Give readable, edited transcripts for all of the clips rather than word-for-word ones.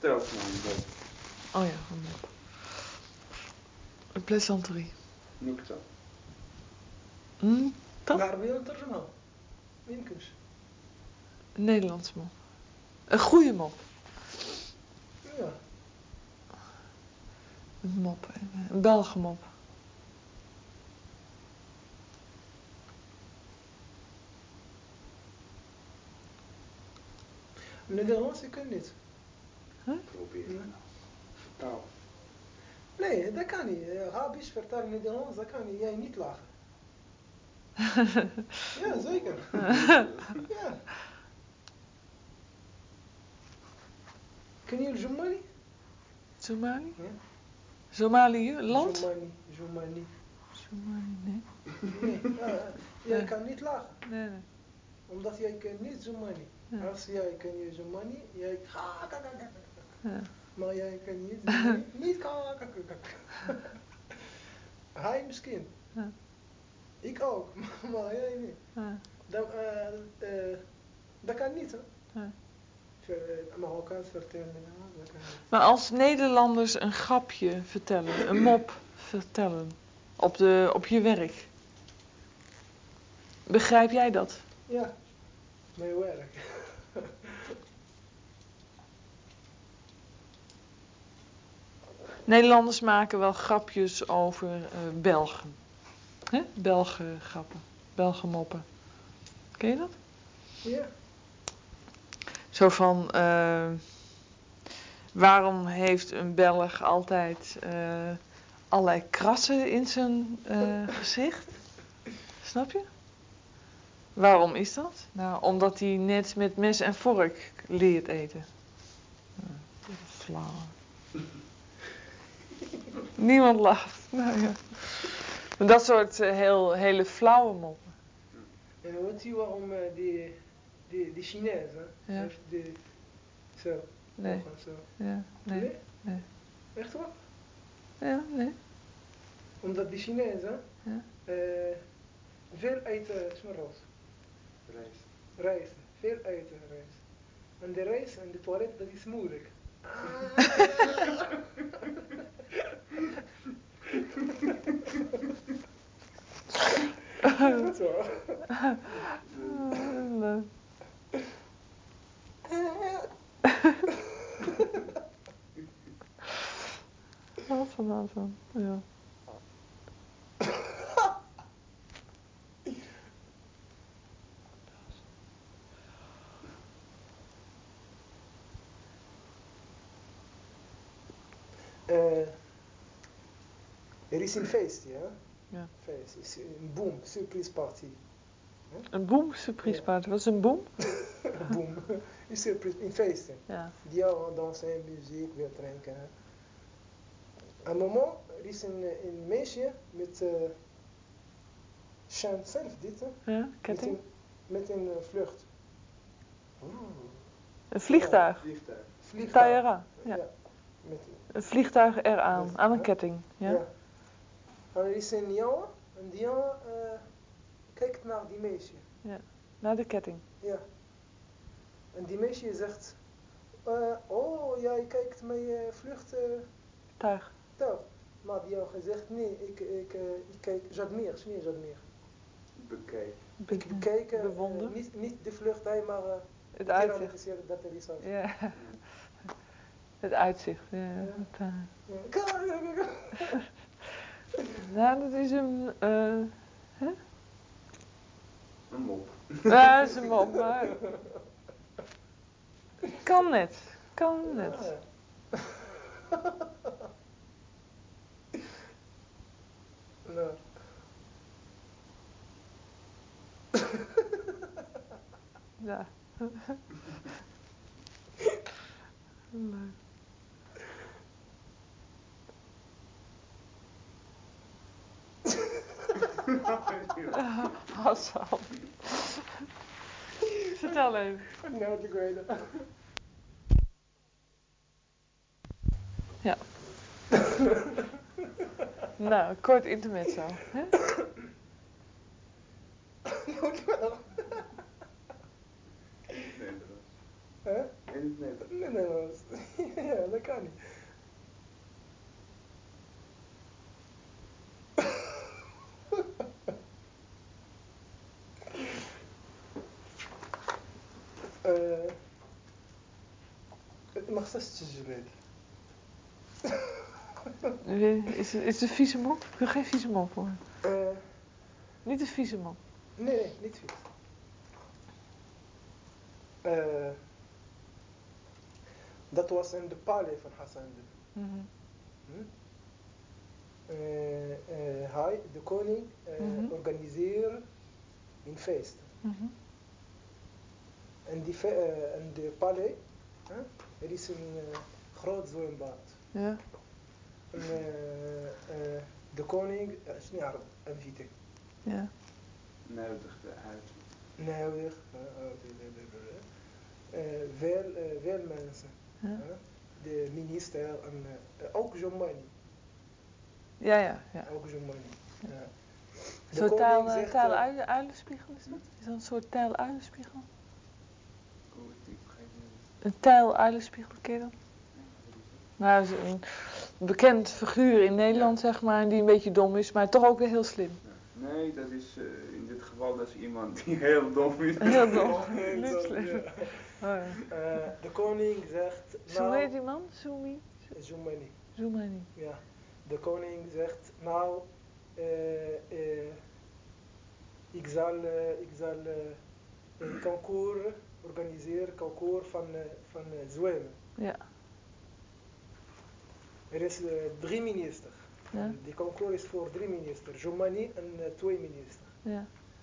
Vertel het maar een mop. Oh ja, een mop. Een plaisanterie. Nukta. Toch? العربية والترجمة ما يمكنش. Een Nederlands mop. Een goede mop. Ja. Een mop. Een Belgenmop. Nederlands, ik kan niet. Probeer het nou. Vertaal. Nee, dat kan niet. Arabisch vertalen Nederlands, dat kan niet. Jij niet lachen. Ja, zeker. Ja. Ken je Jumani? Somalië? Ja. Somalië? Land? Jumani. Somalië, nee. Nee, jij kan niet lachen. Nee. Omdat jij kent niet Jumani. Ja. Als jij ken je Jumani, jij Ja. maar jij kan niet Jumani, niet Hij misschien. Ja. Ik ook, maar jij niet. Ja. Dat kan niet, hè? Ja. Marokkaans vertellen, dat kan niet. Maar als Nederlanders een grapje vertellen, een mop vertellen, op je werk, begrijp jij dat? Ja, mijn werk. Nederlanders maken wel grapjes over Belgen. Hè? Belgen grappen, Belgen moppen. Ken je dat? Ja. Zo van, waarom heeft een Belg altijd allerlei krassen in zijn gezicht? Snap je? Waarom is dat? Nou, omdat hij net met mes en vork leert eten. Flauw. Niemand lacht. Nou ja. Dat soort hele flauwe moppen. En weet je waarom die Chinezen Ja. heeft die zo, Nee. ogen zo? Ja, nee. Nee. Echt waar? Ja, nee. Omdat die Chinezen Ja. veel eten smarroos. Rijst. Veel eten rijst. En de rijst en de toilet, dat is moeilijk. Ja, dat is wel. Leuk. Wat van. Ja. Er is een feest, ja? Ja. Feest. Is een boom, surprise party. Een boom surprise party. Wat is een boom? Boom. Een surprise, een feest. Ja. Die al dansen, muziek, weer drinken. Een moment, er is een meisje met Shan zelf dit, hè? Ja, ketting. Met een vlucht. Een vliegtuig. Vliegtuig. Taïra. Ja. Met Een vliegtuig eraan, met- aan een hè? ketting. Ja. Ja. En er is een jongen, en die jongen kijkt naar die meisje. Ja. Naar de ketting. Ja. En die meisje zegt, oh, jij kijkt mijn vluchttuig. Tuig. Maar die jongen zegt, nee, ik kijk, j'admire. Bekijk. Ik bekijk Bewonder. niet de vlucht, maar Het uitzicht. dat er is uit. Ja. Het uitzicht. Ja. Ja. Het, nou, dat is een... hè? Een mop. Ja, dat is een mop, maar... Kan net. Kan net. Nou. Ja. Leuk. Hassan. Vertel even. Nou, ik weet het. Ja. Nou, kort intermezzo. Hè? Nederlands. Hè? In het Nederlands. Nederlands. Ja, kan niet. ما خصهاش تسجل هذه. Is het een vieze mop? Ik wil geen vieze mop hoor. Uh, Niet een vieze mop. nee, niet vies. Dat was in de palais van Hassan. Mhm. Hij, de koning, organiseerde een feest. Mhm. En de palais, er is een groot zwembad. Ja. En de koning is niet Arab, invité. Ja. Nodigde uit. Nodig, veel mensen. Ja. De minister en ook Jomani. Ja. Ook Jomani. Ja. Een soort tijl-uilenspiegel is dat? Is dat een soort tijl-uilenspiegel? Hoe is die? Een tijl-uilenspiegel, ken je dat? Nou, is een bekend figuur in Nederland, zeg maar, die een beetje dom is, maar toch ook weer heel slim. Ja. Nee, dat is in dit geval dat is iemand die heel dom is. Heel dom, Heel niet dom, slim. ja. Oh, ja. De koning zegt... Hoe heet die man? Jomani. Zoemani. Ja. De koning zegt, nou, ik zal een concours organiseren, concours van zwemmen. Ja. Er is 3 ministers. Ja. Die concours is voor 3 ministers, Jomani en 2 ministers. Ja.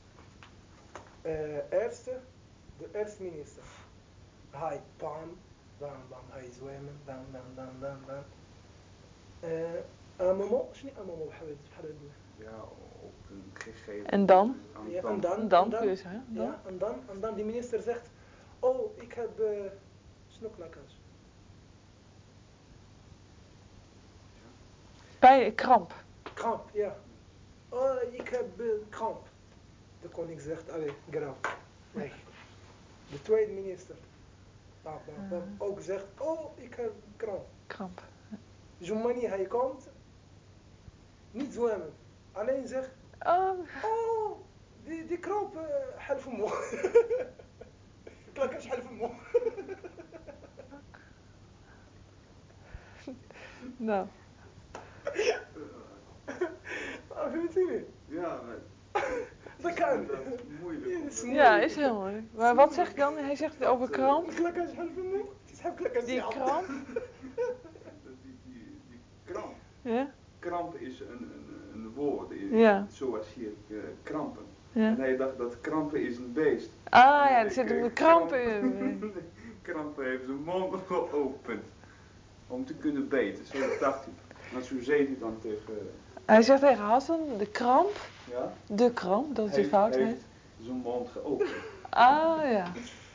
De eerste minister. Hij bam, hij zwemmen, bam. Un moment, شنو un moment بحال Ja, op een gegeven En dan? Ja, En dan kun je zeggen. Ja, en dan die minister zegt, oh, ik heb snoeklakkers. Kramp. Kramp, ja. Oh, ik heb kramp. De koning zegt, allee, grauw, weg. De tweede minister, ook zegt, oh, ik heb Kramp. Jomani, hij komt, niet zwemmen. Alleen zegt, Oh. oh, die kramp, حل فمه. klakkers حل فمه. Nou. Vindt u niet? Ja, maar... Dat kan. Dat is moeilijk. Ja, is heel moeilijk. Maar wat zeg je dan? Hij zegt over kramp. klakkers حل فمه. Die kramp. Die kramp. Ja. Kramp is een woord, Ja. zoals hier krampen. Ja. En hij dacht dat krampen is een beest. Ah ja, er zit een krampen in. Krampen heeft zijn mond geopend om te kunnen beten, zo dacht hij. Maar zo zei hij dan tegen... Hij zegt tegen Hassan, de kramp, dat is je fout heet. Heeft zijn mond geopend. Ah ja.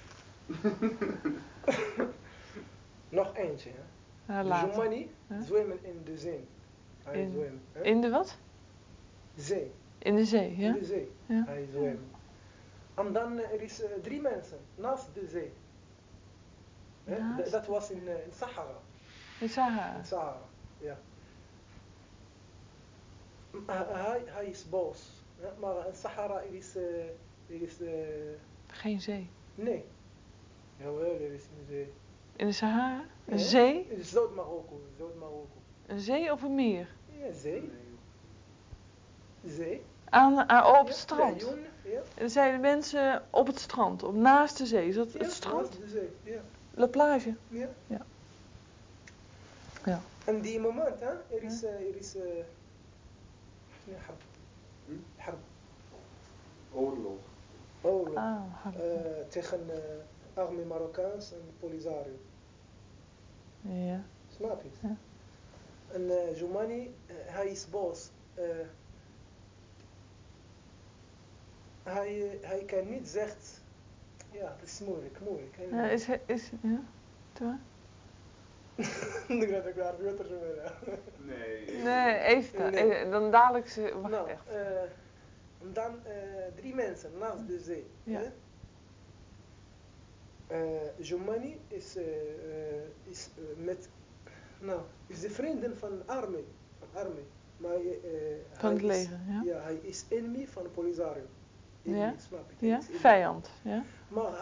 Nog eentje, hè. Ja, De later. Jomani zwemmen in de zee. Hij zwemmen. In de wat? Zee. In de zee, ja. In de zee. Ja. Hij zwemmen. En dan er is 3 mensen naast de zee. Dat was in Sahara. In Sahara. In Sahara, ja. Hij is boos. Maar in Sahara er is Geen zee. nee. Jawel, er is een zee. In de Sahara? Een Ja? zee? In Zuid-Marokko. Een zee of een meer? Ja, zee. Zee. Op het strand. Ja. En er zijn de mensen op het strand, naast de zee. Is dat Ja, het strand? naast de zee, ja. La plage. Ja. Ja. En die moment, hè, er is harb. Oorlog. Tegen armee Marokkaans en Polisario. Ja. Snap je? Ja. En Jomani, hij is boos. Hij kan niet zeggen, ja, het is moeilijk. Ja, Toe? Ik denk dat ik daar weer terug Nee. Even. Dan dadelijk wacht nou, echt. en dan 3 mensen naast de zee. Ja. Jomani is met Nou, is de vrienden van armee. Maar, Van hij het is- leger, ja. Ja, hij is enemy van Polisario. Ja, Enemy, snap je? Hij Ja, is enemy. vijand. Ja. Maar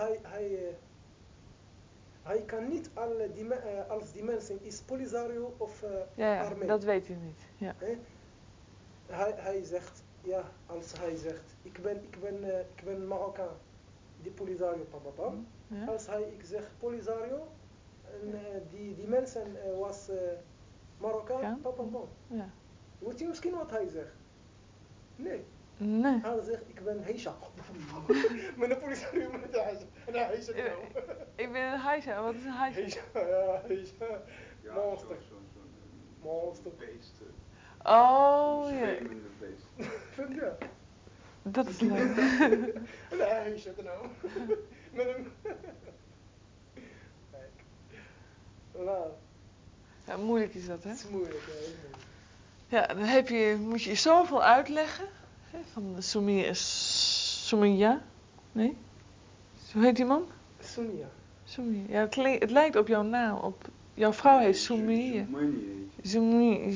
hij kan niet alle als die mensen is Polisario of Ja, armee. dat weet hij niet. Ja. Hè? Hij zegt, ja, als hij zegt, ik ben Marokkaan, die Polisario, papa. Ja. Als ik zeg Polisario, en die mensen was Marokkaan, Ja. papa. Ja. Weet je misschien wat hij zegt? Nee. Nee. Hij zegt, ik ben Heisha. Maar de Polisario met de Heisha. Nee, Heisha nou. Ik ben een Heisha. Wat is een Heisha? Heisha, ja, Heisha. Ja, Monster. zo'n Monster. beest. Oh, Zo'n ja. zwemende beest. Vind je? Dat is leuk. Nee, Heisha nou. Met hem. Kijk. Nou, Ja, moeilijk is dat, hè? het is moeilijk, hè. Heel moeilijk. Ja, dan moet je zoveel uitleggen. Hè, van Soumia. Nee? Hoe heet die man? Sonia. Soumia. Ja, het lijkt op jouw naam. Jouw vrouw heet Soumia. Zoumie.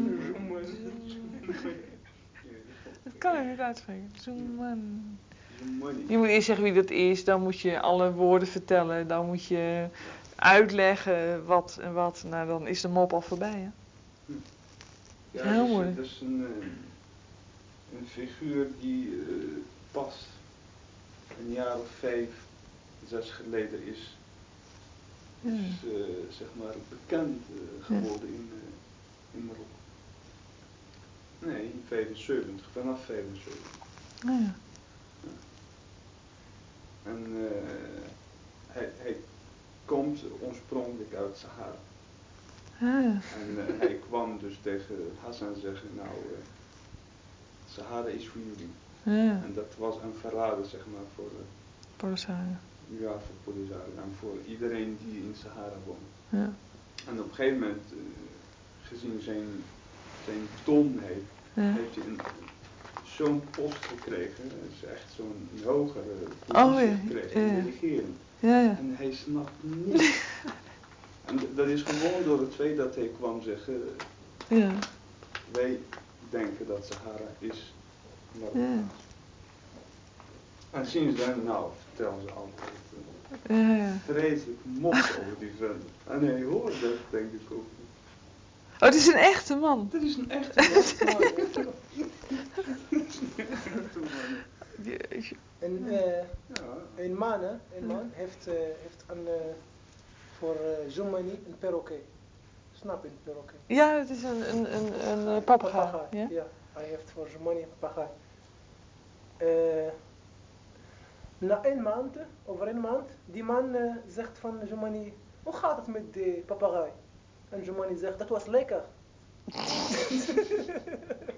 Dat kan ik niet uitspreken. Zoeman. Je moet eerst zeggen wie dat is. Dan moet je alle woorden vertellen. Dan moet je uitleggen wat en wat. Nou, dan is de mop al voorbij, hè? Ja, Heel moeilijk. Dat is een figuur die pas een jaar of 5, 6 geleden is zeg maar bekend geworden in Marokko. Nee, in 75, vanaf 75. Ja. En hij komt oorspronkelijk uit Sahara. En hij kwam dus tegen Hassan zeggen, nou, Sahara is voor jullie. Ja. En dat was een verrader, zeg maar, voor Polisario. Ja, voor Polisario en voor iedereen die in Sahara woont. Ja. En op een gegeven moment, gezien zijn dom heeft hij zo'n post gekregen, dus echt zo'n hogere positie gekregen in de regering. Ja. En hij snapt niet. En dat is gewoon door het feit dat hij kwam zeggen, wij denken dat Sahara is Marokkaans. En sindsdien, nou, vertellen ze altijd vreselijk mops over die vent. En hij hoort dat, denk ik ook. Oh, het is een echte man. Dat is een echte man. Een man heeft voor Zoumani een perroquet. Snap je een perroquet? Ja, het is een papegaai. Ja? Ja, hij heeft voor Zoumani een papegaai. Over een maand, die man zegt van Zoumani, hoe gaat het met de papegaai? En Zoumani zegt, dat was lekker.